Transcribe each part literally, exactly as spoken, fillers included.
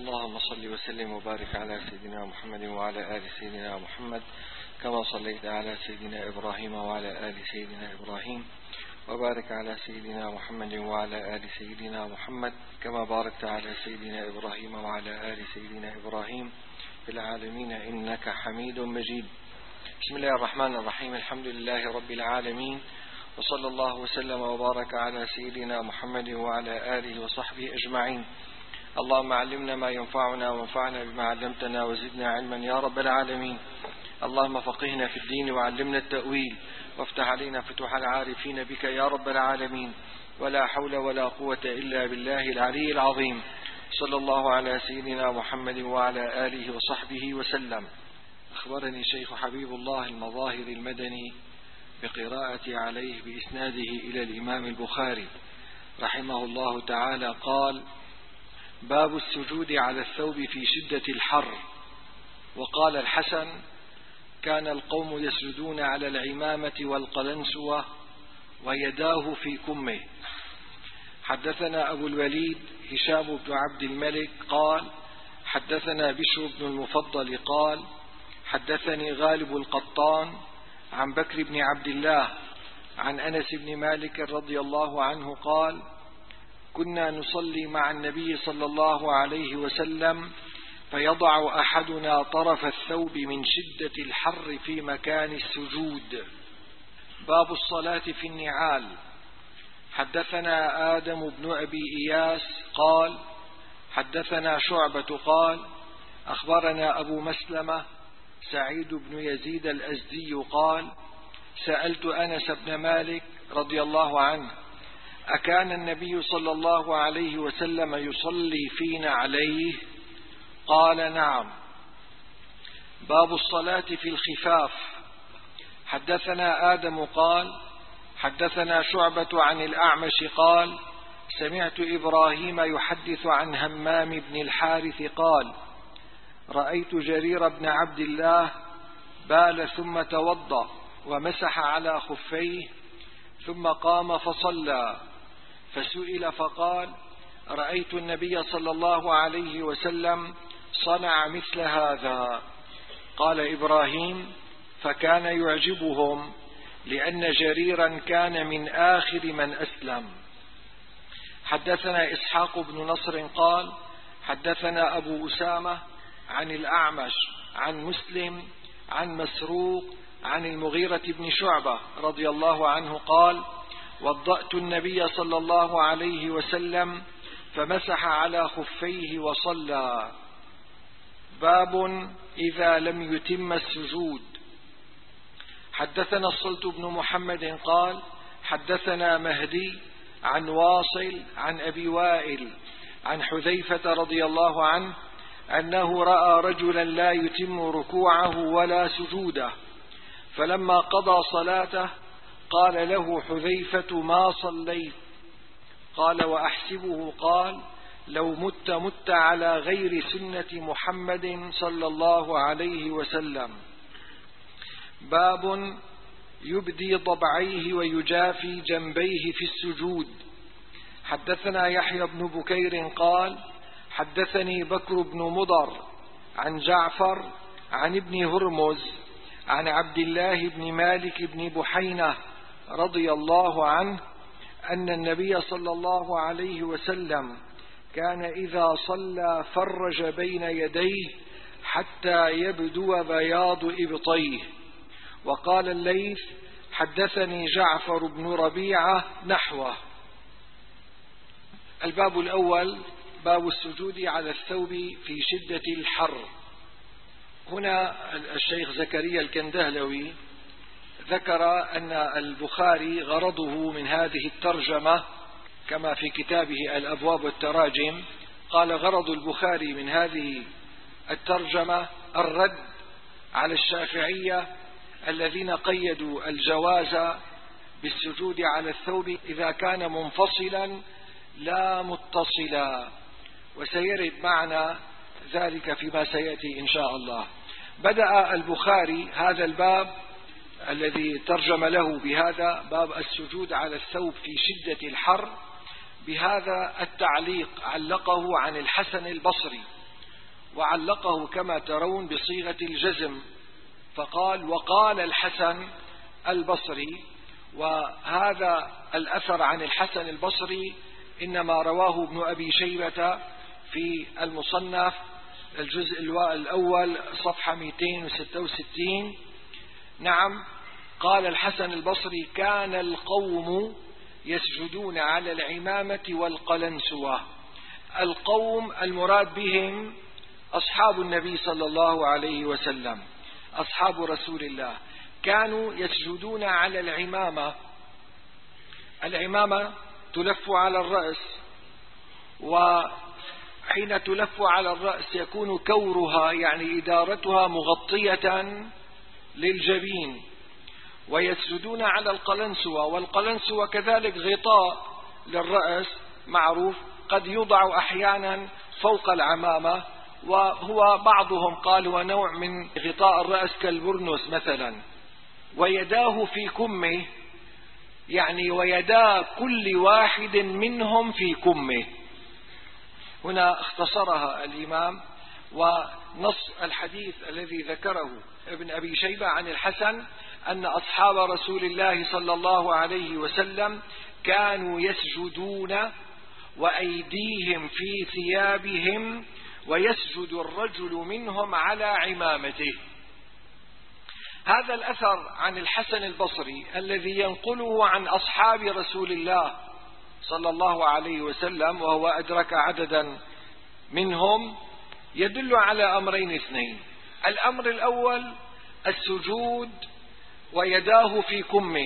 اللهم صل وسلم وبارك على سيدنا محمد وعلى آل سيدنا محمد كما صليت على سيدنا إبراهيم وعلى آل سيدنا إبراهيم وبارك على سيدنا محمد وعلى آل سيدنا محمد كما باركت على سيدنا إبراهيم وعلى آل سيدنا إبراهيم في العالمين إنك حميد مجيد. بسم الله الرحمن الرحيم. الحمد لله رب العالمين، وصلى الله وسلم وبارك على سيدنا محمد وعلى آله وصحبه أجمعين. اللهم علمنا ما ينفعنا وانفعنا بما علمتنا وزدنا علما يا رب العالمين. اللهم فقهنا في الدين وعلمنا التأويل وافتح علينا فتوح العارفين بك يا رب العالمين. ولا حول ولا قوة إلا بالله العلي العظيم. صلى الله على سيدنا محمد وعلى آله وصحبه وسلم. أخبرني شيخ حبيب الله المظاهر المدني بقراءة عليه بإسناده إلى الإمام البخاري رحمه الله تعالى قال: باب السجود على الثوب في شدة الحر. وقال الحسن: كان القوم يسجدون على العمامة والقلنسوة ويداه في كمه. حدثنا أبو الوليد هشام بن عبد الملك قال: حدثنا بشر بن المفضل قال: حدثني غالب القطان عن بكر بن عبد الله عن أنس بن مالك رضي الله عنه قال: كنا نصلي مع النبي صلى الله عليه وسلم فيضع أحدنا طرف الثوب من شدة الحر في مكان السجود. باب الصلاة في النعال. حدثنا آدم بن أبي إياس قال: حدثنا شعبة قال: أخبرنا أبو مسلمة سعيد بن يزيد الأزدي قال: سألت أنس بن مالك رضي الله عنه: أكان النبي صلى الله عليه وسلم يصلي فينا عليه؟ قال: نعم. باب الصلاة في الخفاف. حدثنا آدم قال: حدثنا شعبة عن الأعمش قال: سمعت إبراهيم يحدث عن همام بن الحارث قال: رأيت جرير بن عبد الله بال ثم توضأ ومسح على خفيه ثم قام فصلى، فسئل فقال: رأيت النبي صلى الله عليه وسلم صنع مثل هذا. قال إبراهيم: فكان يعجبهم لأن جريرا كان من آخر من أسلم. حدثنا إسحاق بن نصر قال: حدثنا أبو أسامة عن الأعمش عن مسلم عن مسروق عن المغيرة بن شعبة رضي الله عنه قال: وضأت النبي صلى الله عليه وسلم فمسح على خفيه وصلى. باب إذا لم يتم السجود. حدثنا الصلت بن محمد قال: حدثنا مهدي عن واصل عن أبي وائل عن حذيفة رضي الله عنه أنه رأى رجلا لا يتم ركوعه ولا سجوده، فلما قضى صلاته قال له حذيفة: ما صليت؟ قال: وأحسبه قال: لو مت مت على غير سنة محمد صلى الله عليه وسلم. باب يبدي ضبعيه ويجافي جنبيه في السجود. حدثنا يحيى بن بكير قال: حدثني بكر بن مضر عن جعفر عن ابن هرمز عن عبد الله بن مالك بن بحينة رضي الله عنه أن النبي صلى الله عليه وسلم كان إذا صلى فرج بين يديه حتى يبدو بياض إبطيه. وقال الليث: حدثني جعفر بن ربيعة نحوه. الباب الأول: باب السجود على الثوب في شدة الحر. هنا الشيخ زكريا الكندهلوي ذكر أن البخاري غرضه من هذه الترجمة كما في كتابه الأبواب والتراجم، قال: غرض البخاري من هذه الترجمة الرد على الشافعية الذين قيدوا الجواز بالسجود على الثوب إذا كان منفصلا لا متصلا، وسيرد معنا ذلك فيما سيأتي إن شاء الله. بدأ البخاري هذا الباب الذي ترجم له بهذا باب السجود على الثوب في شدة الحر بهذا التعليق، علقه عن الحسن البصري وعلقه كما ترون بصيغة الجزم، فقال وقال الحسن البصري. وهذا الأثر عن الحسن البصري إنما رواه ابن أبي شيبة في المصنف الجزء الأول صفحة مئتين وستة وستين. نعم، قال الحسن البصري كان القوم يسجدون على العمامة والقلنسوة. القوم المراد بهم أصحاب النبي صلى الله عليه وسلم، أصحاب رسول الله، كانوا يسجدون على العمامة. العمامة تلف على الرأس، وحين تلف على الرأس يكون كورها يعني إدارتها مغطية للجبين. ويسجدون على القلنسوة، والقلنسوة كذلك غطاء للرأس معروف، قد يوضع أحيانا فوق العمامة، وهو بعضهم قال هو نوع من غطاء الرأس كالبرنس مثلا. ويداه في كمه، يعني ويدا كل واحد منهم في كمه. هنا اختصرها الإمام، ونص الحديث الذي ذكره ابن أبي شيبة عن الحسن أن أصحاب رسول الله صلى الله عليه وسلم كانوا يسجدون وأيديهم في ثيابهم، ويسجد الرجل منهم على عمامته. هذا الأثر عن الحسن البصري الذي ينقله عن أصحاب رسول الله صلى الله عليه وسلم، وهو أدرك عددا منهم، يدل على أمرين اثنين. الأمر الأول السجود ويداه في كمه.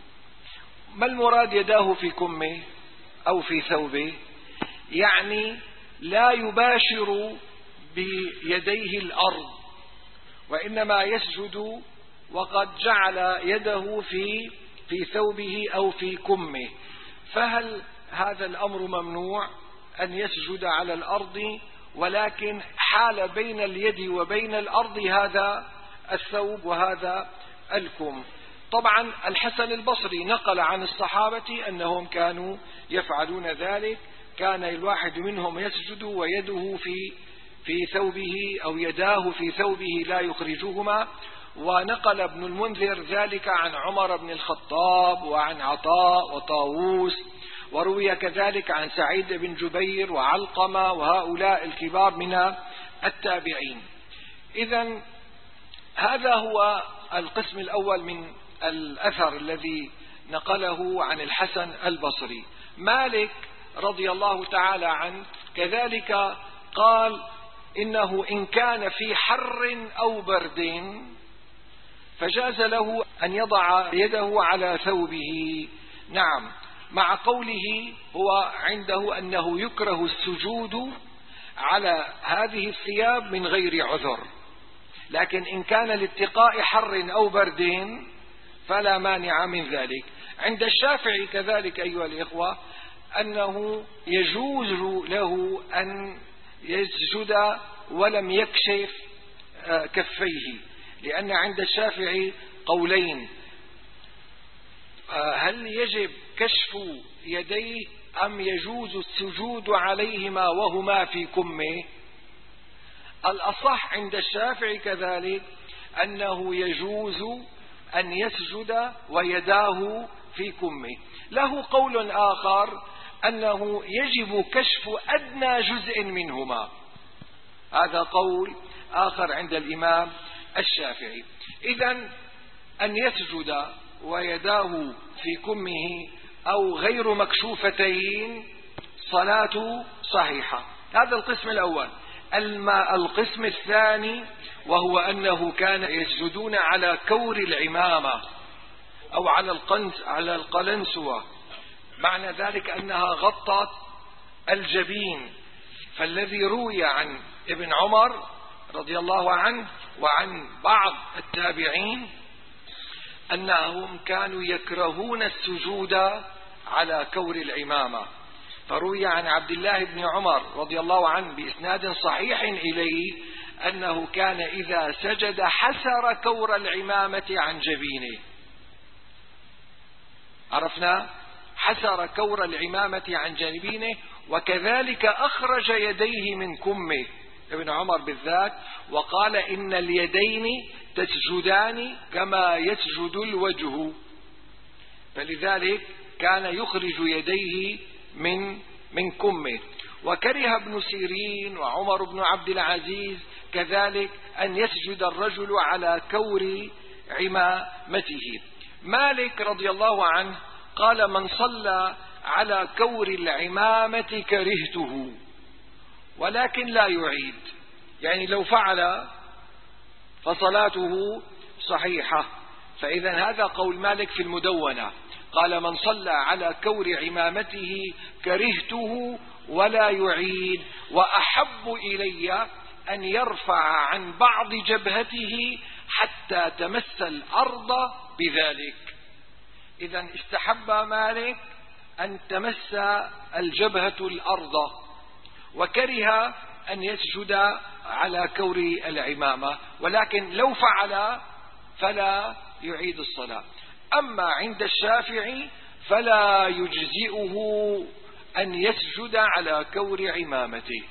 ما المراد يداه في كمه أو في ثوبه؟ يعني لا يباشر بيديه الأرض، وإنما يسجد وقد جعل يده في في ثوبه أو في كمه. فهل هذا الأمر ممنوع أن يسجد على الأرض، ولكن حال بين اليد وبين الأرض هذا الثوب وهذا الكم؟ طبعا الحسن البصري نقل عن الصحابة أنهم كانوا يفعلون ذلك، كان الواحد منهم يسجد ويده في في ثوبه أو يداه في ثوبه لا يخرجهما. ونقل ابن المنذر ذلك عن عمر بن الخطاب وعن عطاء وطاووس، وروي كذلك عن سعيد بن جبير وعلقمة وهؤلاء الكبار من التابعين. إذن هذا هو القسم الأول من الأثر الذي نقله عن الحسن البصري. مالك رضي الله تعالى عنه كذلك قال إنه إن كان في حر أو برد فجاز له أن يضع يده على ثوبه. نعم، مع قوله هو عنده أنه يكره السجود على هذه الثياب من غير عذر، لكن إن كان لاتقاء حر أو برد فلا مانع من ذلك. عند الشافعي كذلك أيها الإخوة أنه يجوز له أن يسجد ولم يكشف كفيه، لأن عند الشافعي قولين: هل يجب كشف يديه أم يجوز السجود عليهما وهما في كمه؟ الأصح عند الشافعي كذلك أنه يجوز أن يسجد ويداه في كمه. له قول آخر أنه يجب كشف أدنى جزء منهما، هذا قول آخر عند الإمام الشافعي. إذن أن يسجد ويداه في كمه أو غير مكشوفتين صلاته صحيحة. هذا القسم الأول. القسم الثاني وهو أنه كان يسجدون على كور العمامة أو على القنس على القلنسوة، معنى ذلك أنها غطت الجبين. فالذي روي عن ابن عمر رضي الله عنه وعن بعض التابعين أنهم كانوا يكرهون السجود على كور العمامة. فروي عن عبد الله بن عمر رضي الله عنه بإسناد صحيح إليه أنه كان إذا سجد حسر كور العمامة عن جبينه. عرفنا؟ حسر كور العمامة عن جبينه، وكذلك أخرج يديه من كمه ابن عمر بالذات، وقال إن اليدين تسجدان كما يسجد الوجه، فلذلك كان يخرج يديه من من كمه. وكره ابن سيرين وعمر بن عبد العزيز كذلك أن يسجد الرجل على كور عمامته. مالك رضي الله عنه قال: من صلى على كور العمامة كرهته، ولكن لا يعيد، يعني لو فعل فصلاته صحيحة. فإذا هذا قول مالك في المدونة، قال: من صلى على كور عمامته كرهته ولا يعيد، وأحب إلي أن يرفع عن بعض جبهته حتى تمس الأرض بذلك. إذا استحب مالك أن تمس الجبهة الأرض، وكره أن يسجد على كور العمامة، ولكن لو فعل فلا يعيد الصلاة. أما عند الشافعي فلا يجزئه أن يسجد على كور عمامته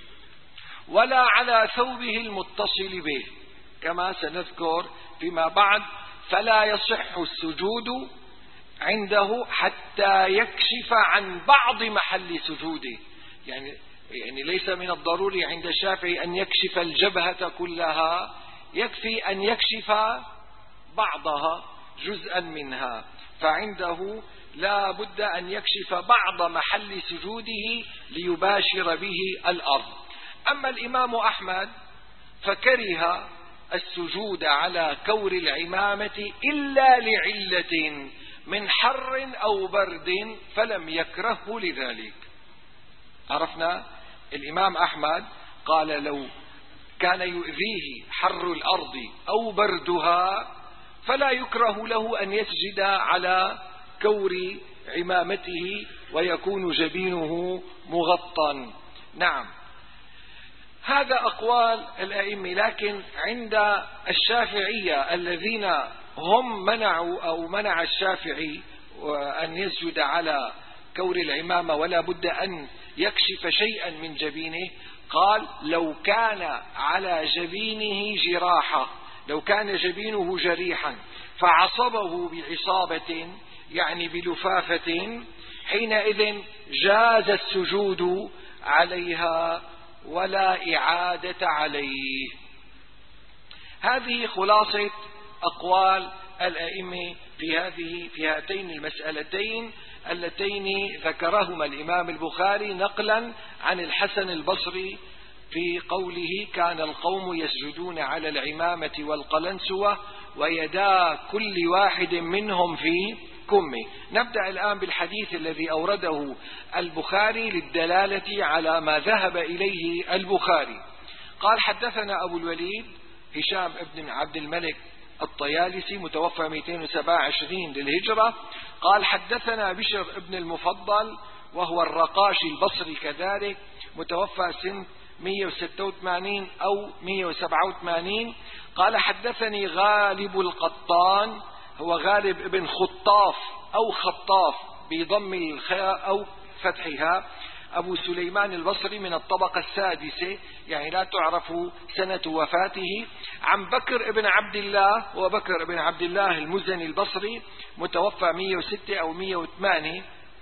ولا على ثوبه المتصل به، كما سنذكر فيما بعد. فلا يصح السجود عنده حتى يكشف عن بعض محل سجوده، يعني يعني ليس من الضروري عند الشافعي أن يكشف الجبهة كلها، يكفي أن يكشف بعضها، جزءا منها، فعنده لا بد أن يكشف بعض محل سجوده ليباشر به الأرض. أما الإمام أحمد فكره السجود على كور العمامة إلا لعلة من حر أو برد، فلم يكرهه لذلك. عرفنا الإمام أحمد قال: لو كان يؤذيه حر الأرض أو بردها فلا يكره له أن يسجد على كور عمامته ويكون جبينه مغطى. نعم، هذا أقوال الأئمة. لكن عند الشافعية الذين هم منعوا أو منع الشافعي أن يسجد على كور العمامة ولا بد أن يكشف شيئا من جبينه، قال: لو كان على جبينه جراحة، لو كان جبينه جريحا فعصبه بعصابة يعني بلفافة، حينئذ جاز السجود عليها ولا إعادة عليه. هذه خلاصة أقوال الأئمة في هذه في هاتين المسألتين اللتين ذكرهما الإمام البخاري نقلا عن الحسن البصري في قوله: كان القوم يسجدون على العمامة والقلنسوة ويدا كل واحد منهم في كمه. نبدأ الآن بالحديث الذي أورده البخاري للدلالة على ما ذهب إليه البخاري. قال: حدثنا أبو الوليد هشام بن عبد الملك الطيالسي متوفى مئتين وسبعة وعشرين للهجرة. قال: حدثنا بشر بن المفضل وهو الرقاشي البصري كذلك متوفى سنة مئة وستة وثمانين أو مئة وسبعة وثمانين. قال: حدثني غالب القطان، هو غالب ابن خطاف أو خطاف بضم الخاء أو فتحها، أبو سليمان البصري من الطبقة السادسة، يعني لا تعرف سنة وفاته، عن بكر ابن عبد الله، وبكر ابن عبد الله المزني البصري متوفى مئة وستة أو مئة وثمانية.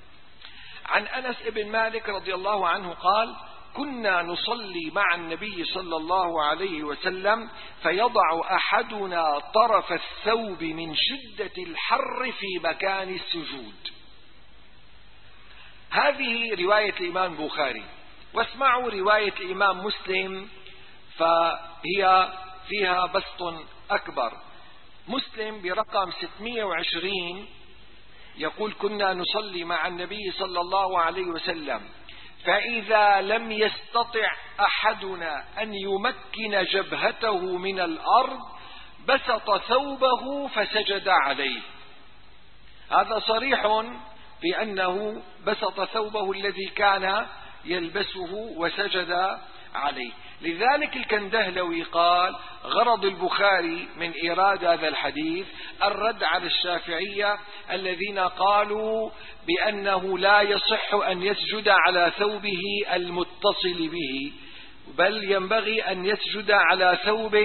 عن أنس ابن مالك رضي الله عنه قال: كنا نصلي مع النبي صلى الله عليه وسلم فيضع أحدنا طرف الثوب من شدة الحر في مكان السجود. هذه رواية الإمام البخاري، واسمعوا رواية الإمام مسلم فهي فيها بسط أكبر. مسلم برقم ستمئة وعشرين يقول: كنا نصلي مع النبي صلى الله عليه وسلم فإذا لم يستطع أحدنا أن يمكن جبهته من الأرض بسط ثوبه فسجد عليه. هذا صريح في أنه بسط ثوبه الذي كان يلبسه وسجد عليه. لذلك الكندهلوي قال: غرض البخاري من إيراد هذا الحديث الرد على الشافعية الذين قالوا بأنه لا يصح أن يسجد على ثوبه المتصل به، بل ينبغي أن يسجد على ثوب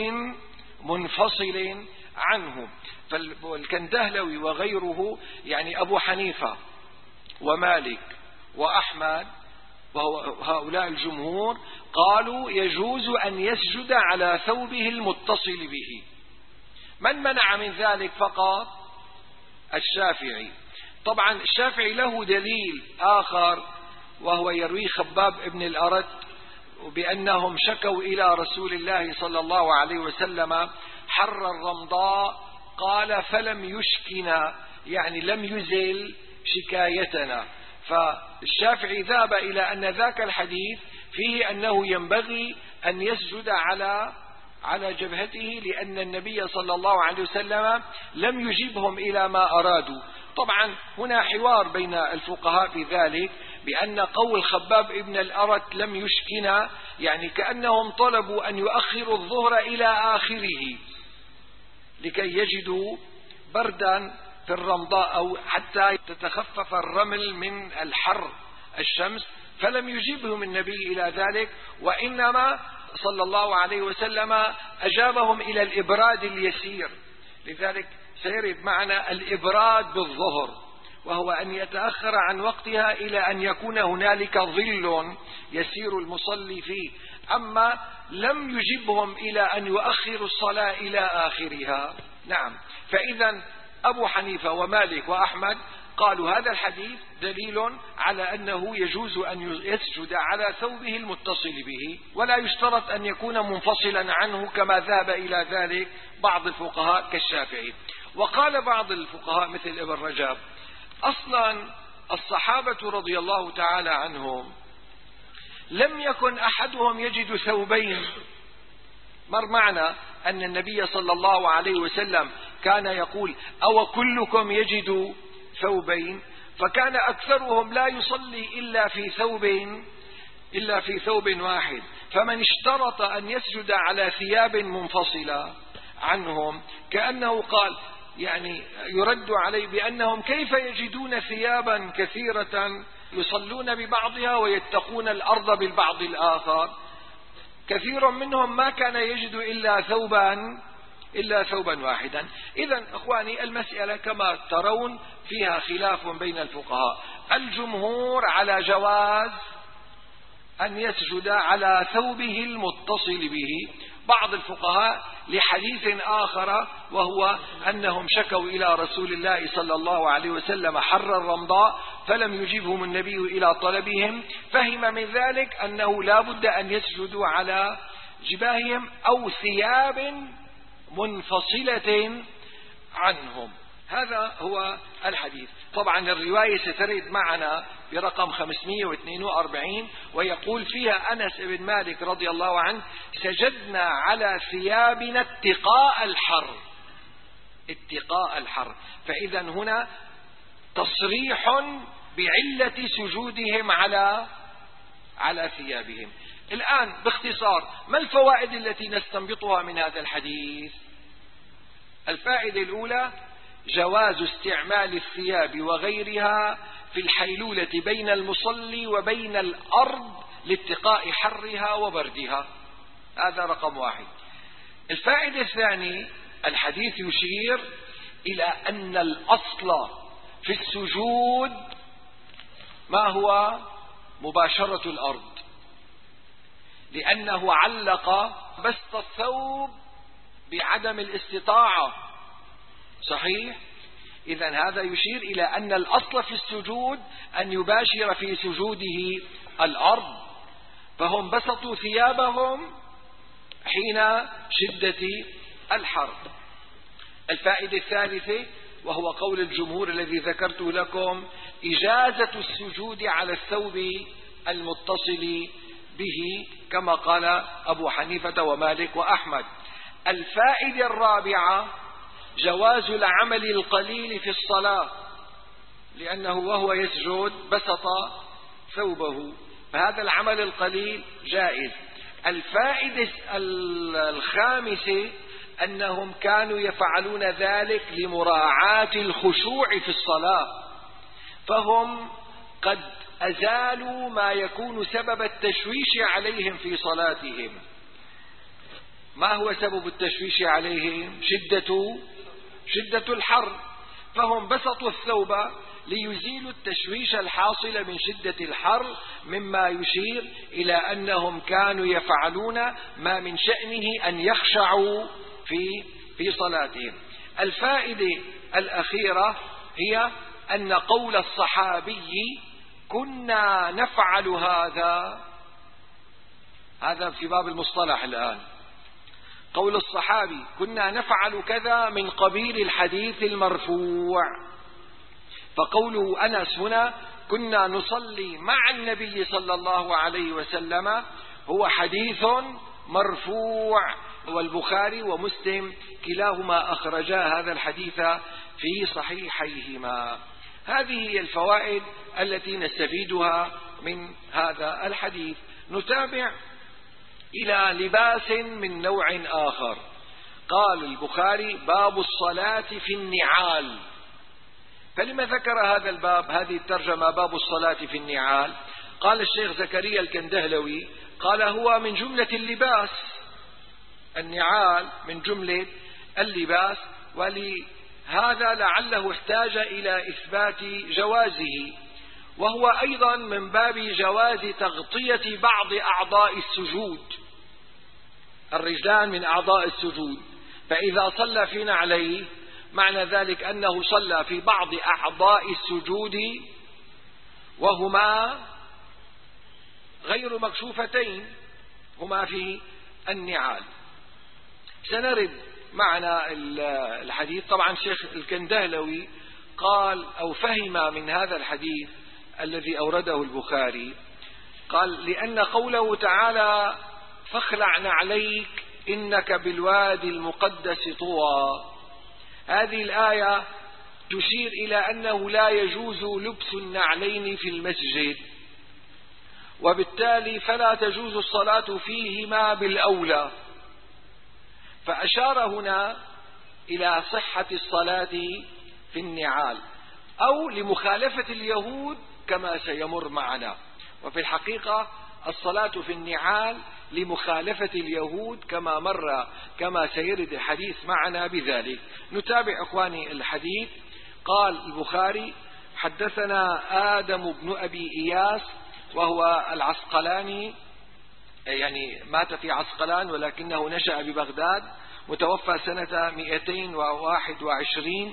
منفصل عنه. فالكندهلوي وغيره يعني أبو حنيفة ومالك وأحمد وهؤلاء الجمهور قالوا يجوز أن يسجد على ثوبه المتصل به. من منع من ذلك فقط؟ الشافعي. طبعا الشافعي له دليل آخر وهو يروي خباب ابن الأرت بأنهم شكوا إلى رسول الله صلى الله عليه وسلم حر الرمضاء قال فلم يشكنا، يعني لم يزل شكايتنا. فالشافعي ذهب إلى أن ذاك الحديث فيه أنه ينبغي أن يسجد على على جبهته لأن النبي صلى الله عليه وسلم لم يجيبهم إلى ما أرادوا. طبعا هنا حوار بين الفقهاء في ذلك، بأن قول خباب ابن الأرت لم يشكنا يعني كأنهم طلبوا أن يؤخروا الظهر إلى آخره لكي يجدوا بردا في الرمضاء أو حتى تتخفف الرمل من الحر الشمس، فلم يجيبهم النبي إلى ذلك، وإنما صلى الله عليه وسلم أجابهم إلى الإبراد اليسير. لذلك سيرد معنا الإبراد بالظهر، وهو أن يتأخر عن وقتها إلى أن يكون هنالك ظل يسير المصلي فيه. أما لم يجبهم إلى أن يؤخروا الصلاة إلى آخرها. نعم. فإذا أبو حنيفة ومالك وأحمد قالوا هذا الحديث دليل على أنه يجوز أن يسجد على ثوبه المتصل به، ولا يشترط أن يكون منفصلا عنه كما ذهب إلى ذلك بعض الفقهاء كالشافعي. وقال بعض الفقهاء مثل ابن رجب أصلا الصحابة رضي الله تعالى عنهم لم يكن أحدهم يجد ثوبين. مر معنا أن النبي صلى الله عليه وسلم كان يقول أو كلكم يجد ثوبين، فكان أكثرهم لا يصلي إلا في ثوب إلا في ثوب واحد. فمن اشترط أن يسجد على ثياب منفصلة عنهم كأنه قال يعني يرد عليه بأنهم كيف يجدون ثيابا كثيرة يصلون ببعضها ويتقون الأرض بالبعض الآخر. كثير منهم ما كان يجد إلا ثوبا إلا ثوبا واحدا. إذن أخواني المسألة كما ترون فيها خلاف بين الفقهاء. الجمهور على جواز أن يسجد على ثوبه المتصل به. بعض الفقهاء لحديث آخر وهو أنهم شكوا إلى رسول الله صلى الله عليه وسلم حر الرمضاء فلم يجيبهم النبي إلى طلبهم، فهم من ذلك أنه لا بد أن يسجدوا على جباههم أو ثياب منفصلة عنهم. هذا هو الحديث. طبعا الرواية سترد معنا برقم خمسمائة واثنين وأربعين ويقول فيها أنس بن مالك رضي الله عنه سجدنا على ثيابنا اتقاء الحر. اتقاء الحر. فإذا هنا تصريح بعلة سجودهم على على ثيابهم. الآن باختصار ما الفوائد التي نستنبطها من هذا الحديث؟ الفائدة الأولى جواز استعمال الثياب وغيرها في الحيلولة بين المصلي وبين الأرض لاتقاء حرها وبردها. هذا رقم واحد. الفائدة الثانية الحديث يشير إلى أن الأصل في السجود ما هو مباشرة الأرض، لأنه علق بسط الثوب بعدم الاستطاعة. صحيح؟ إذن هذا يشير إلى أن الأصل في السجود أن يباشر في سجوده الأرض، فهم بسطوا ثيابهم حين شدة الحر. الفائدة الثالثة وهو قول الجمهور الذي ذكرت لكم إجازة السجود على الثوب المتصل به كما قال أبو حنيفة ومالك وأحمد. الفائدة الرابعة جواز العمل القليل في الصلاة، لأنه وهو يسجد بسط ثوبه، فهذا العمل القليل جائز. الفائدة الخامسة أنهم كانوا يفعلون ذلك لمراعاة الخشوع في الصلاة، فهم قد أزالوا ما يكون سبب التشويش عليهم في صلاتهم. ما هو سبب التشويش عليهم؟ شدة شدة الحر، فهم بسطوا الثوب ليزيلوا التشويش الحاصل من شدة الحر، مما يشير إلى أنهم كانوا يفعلون ما من شأنه أن يخشعوا في في صلاتهم. الفائدة الأخيرة هي أن قول الصحابي كنا نفعل هذا، هذا في باب المصطلح الآن، قول الصحابي كنا نفعل كذا من قبيل الحديث المرفوع. فقوله أنس هنا كنا نصلي مع النبي صلى الله عليه وسلم هو حديث مرفوع، والبخاري ومسلم كلاهما أخرجا هذا الحديث في صحيحيهما. هذه هي الفوائد التي نستفيدها من هذا الحديث. نتابع إلى لباس من نوع آخر. قال البخاري باب الصلاة في النعال. فلما ذكر هذا الباب، هذه الترجمة باب الصلاة في النعال؟ قال الشيخ زكريا الكندهلوي قال هو من جملة اللباس، النعال من جملة اللباس، ولهذا لعله احتاج إلى إثبات جوازه، وهو أيضا من باب جواز تغطية بعض أعضاء السجود. الرجلان من أعضاء السجود، فإذا صلى في نعليه معنى ذلك أنه صلى في بعض أعضاء السجود وهما غير مكشوفتين، هما في النعال. سنرد معنا الحديث. طبعا الشيخ الكندهلوي قال أو فهم من هذا الحديث الذي أورده البخاري، قال لأن قوله تعالى فاخلع نعليك إنك بالوادي المقدس طوى، هذه الآية تشير إلى أنه لا يجوز لبس النعلين في المسجد، وبالتالي فلا تجوز الصلاة فيهما بالأولى. فأشار هنا إلى صحة الصلاة في النعال أو لمخالفة اليهود كما سيمر معنا. وفي الحقيقة الصلاة في النعال لمخالفة اليهود كما مر كما سيرد الحديث معنا بذلك. نتابع أخواني الحديث. قال البخاري حدثنا آدم بن أبي إياس وهو العسقلاني، يعني مات في عسقلان ولكنه نشأ ببغداد، متوفى سنة مئتين وواحد وعشرين.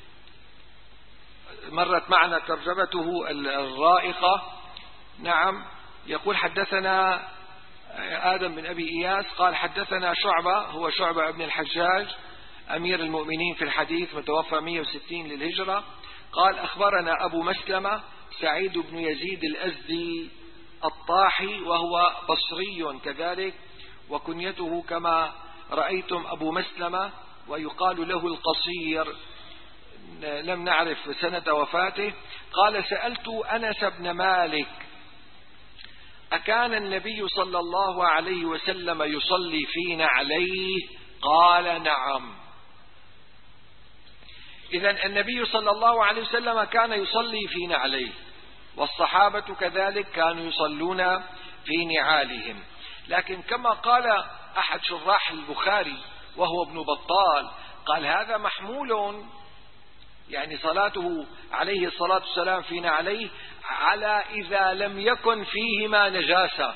مرت معنا ترجمته الرائقة. نعم، يقول حدثنا آدم بن أبي إياس قال حدثنا شعبة، هو شعبة ابن الحجاج أمير المؤمنين في الحديث، متوفى مئة وستين للهجرة. قال أخبرنا أبو مسلمة سعيد بن يزيد الأزدي الطاحي وهو بصري كذلك، وكنيته كما رأيتم أبو مسلمة، ويقال له القصير، لم نعرف سنة وفاته. قال سألت أنس بن مالك أكان النبي صلى الله عليه وسلم يصلي في نعليه؟ قال نعم. إذن النبي صلى الله عليه وسلم كان يصلي في نعليه، والصحابة كذلك كانوا يصلون في نعالهم. لكن كما قال أحد شراح البخاري وهو ابن بطال، قال هذا محمول، يعني صلاته عليه الصلاة والسلام في نعليه على إذا لم يكن فيهما نجاسة.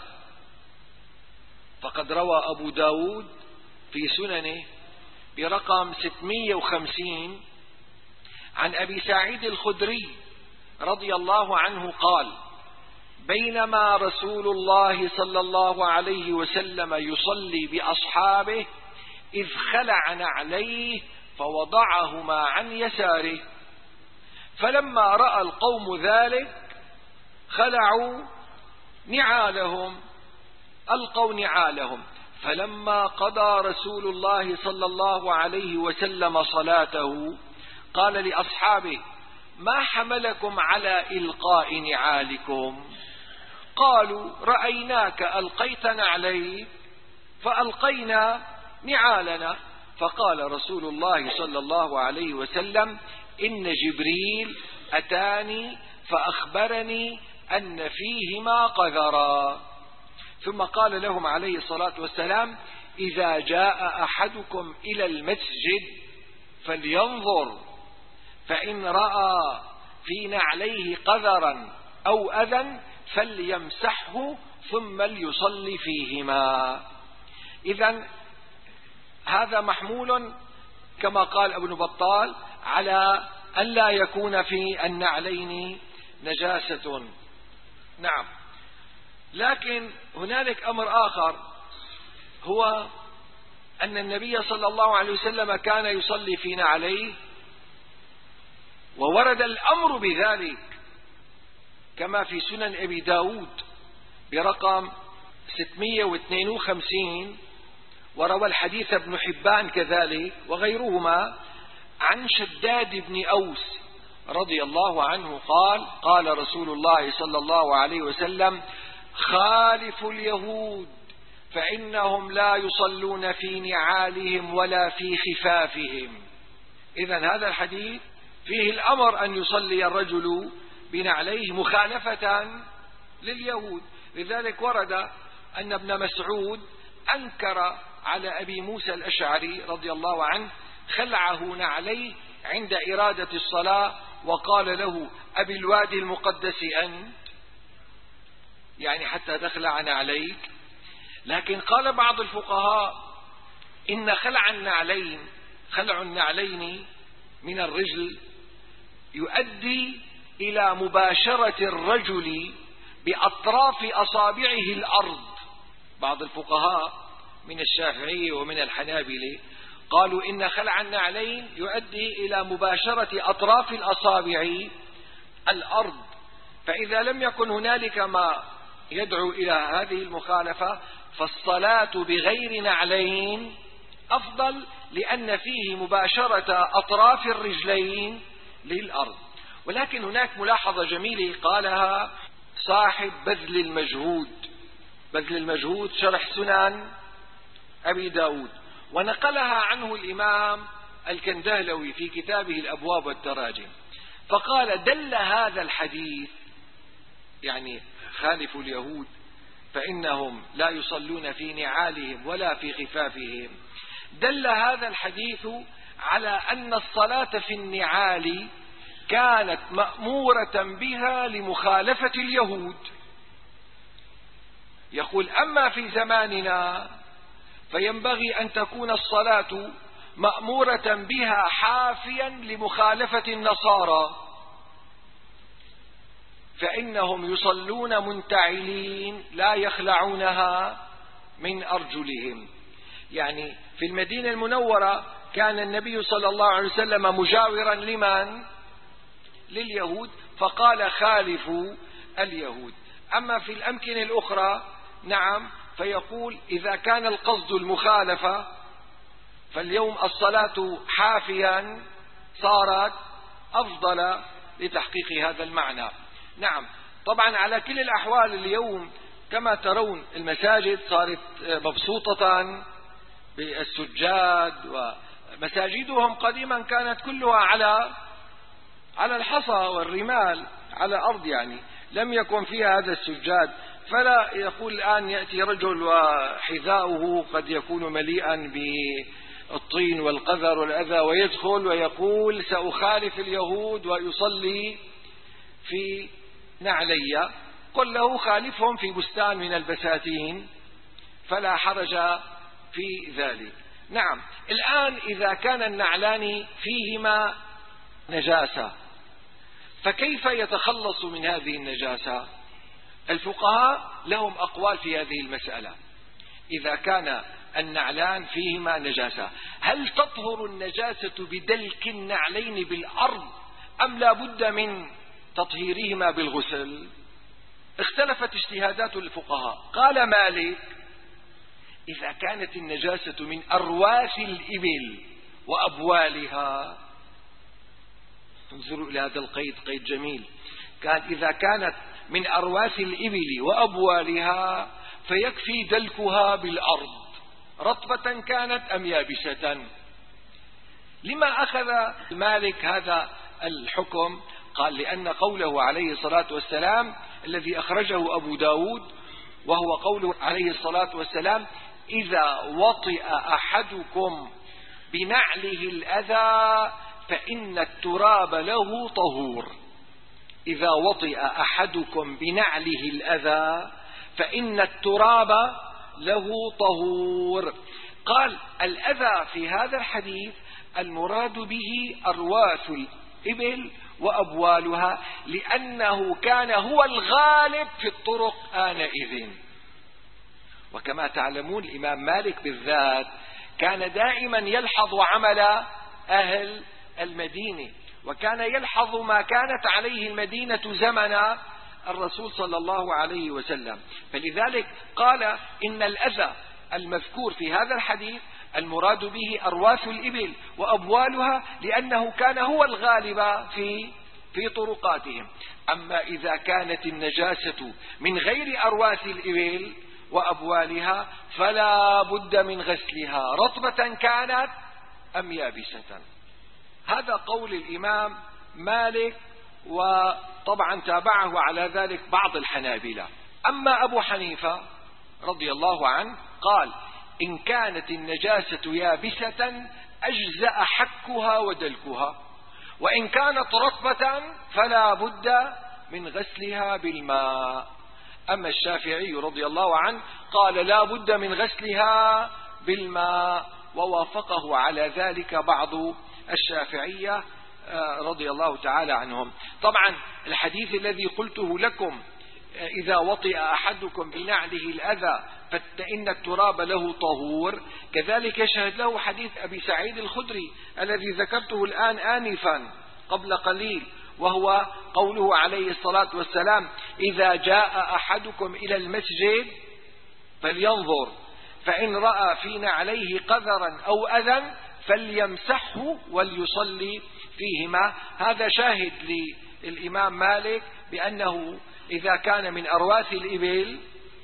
فقد روى أبو داود في سننه برقم ستمئة وخمسين عن أبي سعيد الخدري رضي الله عنه قال بينما رسول الله صلى الله عليه وسلم يصلي بأصحابه إذ خلع نعليه فوضعهما عن يساره، فلما رأى القوم ذلك خلعوا نعالهم، ألقوا نعالهم. فلما قضى رسول الله صلى الله عليه وسلم صلاته قال لأصحابه ما حملكم على إلقاء نعالكم؟ قالوا رأيناك ألقيت نعليك فألقينا نعالنا. فقال رسول الله صلى الله عليه وسلم إن جبريل أتاني فأخبرني أن فيهما قذرا. ثم قال لهم عليه الصلاة والسلام: إذا جاء أحدكم إلى المسجد فلينظر، فإن رأى في نعليه قذرا أو أذى فليمسحه ثم ليصلي فيهما. إذن هذا محمول كما قال ابن بطال على أن لا يكون في النعلين نجاسة. نعم، لكن هنالك أمر آخر، هو أن النبي صلى الله عليه وسلم كان يصلي في نعليه، وورد الأمر بذلك كما في سنن أبي داود برقم ستمائة واثنين وخمسين، وروى الحديث ابن حبان كذلك وغيرهما عن شداد بن أوس رضي الله عنه قال: قال رسول الله صلى الله عليه وسلم: خالفوا اليهود فإنهم لا يصلون في نعالهم ولا في خفافهم. إذن هذا الحديث فيه الأمر أن يصلي الرجل بنعليه مخالفة لليهود. لذلك ورد أن ابن مسعود أنكر على أبي موسى الأشعري رضي الله عنه خلعه نعليه عند إرادة الصلاة، وقال له: أبي الوادي المقدس أنت، يعني حتى تخلع نعليك. لكن قال بعض الفقهاء إن خلع النعلين خلع النعلين من الرجل يؤدي إلى مباشرة الرجل بأطراف أصابعه الأرض. بعض الفقهاء من الشافعي ومن الحنابلة قالوا إن خلع النعلين يؤدي إلى مباشرة أطراف الأصابع الأرض، فإذا لم يكن هنالك ما يدعو إلى هذه المخالفة فالصلاة بغير نعلين أفضل، لأن فيه مباشرة أطراف الرجلين للأرض. ولكن هناك ملاحظة جميلة قالها صاحب بذل المجهود، بذل المجهود شرح سنن أبي داود، ونقلها عنه الإمام الكندهلوي في كتابه الأبواب والتراجم، فقال: دل هذا الحديث، يعني خالفوا اليهود فإنهم لا يصلون في نعالهم ولا في خفافهم، دل هذا الحديث على أن الصلاة في النعال كانت مأمورة بها لمخالفة اليهود. يقول: أما في زماننا فينبغي أن تكون الصلاة مأمورة بها حافيا لمخالفة النصارى، فإنهم يصلون منتعلين لا يخلعونها من أرجلهم. يعني في المدينة المنورة كان النبي صلى الله عليه وسلم مجاورا لمن؟ لليهود، فقال: خالفوا اليهود. أما في الأمكنة الأخرى نعم فيقول: إذا كان القصد المخالفة فاليوم الصلاة حافيا صارت أفضل لتحقيق هذا المعنى. نعم، طبعا على كل الأحوال اليوم كما ترون المساجد صارت مبسوطة بالسجاد، ومساجدهم قديما كانت كلها على على الحصى والرمال على أرض، يعني لم يكن فيها هذا السجاد. فلا يقول الآن يأتي رجل وحذاؤه قد يكون مليئا بالطين والقذر والأذى ويدخل ويقول: سأخالف اليهود ويصلي في نعلي. قل له: خالفهم في بستان من البساتين فلا حرج في ذلك. نعم، الآن إذا كان النعلان فيهما نجاسة فكيف يتخلص من هذه النجاسة؟ الفقهاء لهم أقوال في هذه المسألة. إذا كان النعلان فيهما نجاسة، هل تطهر النجاسة بدلك النعلين بالأرض أم لا بد من تطهيرهما بالغسل؟ اختلفت اجتهادات الفقهاء. قال مالك: إذا كانت النجاسة من أرواث الإبل وأبوالها، انظروا إلى هذا القيد، قيد جميل، كان إذا كانت من أرواث الإبل وأبوالها فيكفي دلكها بالأرض رطبة كانت أم يابسة. لما أخذ مالك هذا الحكم؟ قال: لأن قوله عليه الصلاة والسلام: الذي أخرجه أبو داود، وهو قوله عليه الصلاة والسلام: إذا وطئ أحدكم بنعله الأذى فإن التراب له طهور. إذا وطئ أحدكم بنعله الأذى فإن التراب له طهور. قال: الأذى في هذا الحديث المراد به أرواث الإبل وأبوالها، لأنه كان هو الغالب في الطرق آنئذ. وكما تعلمون الإمام مالك بالذات كان دائما يلحظ عمل أهل المدينة، وكان يلحظ ما كانت عليه المدينة زمن الرسول صلى الله عليه وسلم. فلذلك قال: إن الأذى المذكور في هذا الحديث المراد به أرواث الإبل وأبوالها، لأنه كان هو الغالب في في طرقاتهم. أما إذا كانت النجاسة من غير أرواث الإبل وأبوالها فلا بد من غسلها، رطبة كانت أم يابسة. هذا قول الإمام مالك، وطبعا تابعه على ذلك بعض الحنابلة. أما أبو حنيفة رضي الله عنه قال: إن كانت النجاسة يابسة أجزأ حكها ودلكها، وإن كانت رطبة فلا بد من غسلها بالماء. أما الشافعي رضي الله عنه قال: لا بد من غسلها بالماء، ووافقه على ذلك بعض الشافعية رضي الله تعالى عنهم. طبعا الحديث الذي قلته لكم: إذا وطئ أحدكم بنعله الأذى فإن التراب له طهور، كذلك يشهد له حديث أبي سعيد الخدري الذي ذكرته الآن آنفا قبل قليل، وهو قوله عليه الصلاة والسلام: إذا جاء أحدكم إلى المسجد فلينظر فإن رأى في نعليه قذرا أو أذى فليمسحه وليصلي فيهما. هذا شاهد للإمام مالك بأنه إذا كان من أرواث الإبل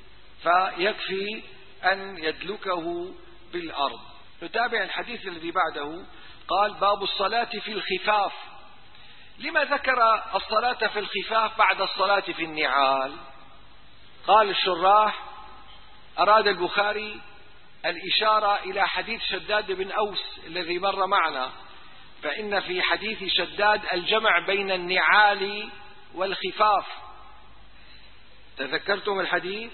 فيكفي أن يدلكه بالأرض. نتابع الحديث الذي بعده. قال: باب الصلاة في الخفاف. لما ذكر الصلاة في الخفاف بعد الصلاة في النعال؟ قال الشراح: أراد البخاري الإشارة إلى حديث شداد بن أوس الذي مر معنا، فإن في حديث شداد الجمع بين النعال والخفاف. تذكرتم الحديث؟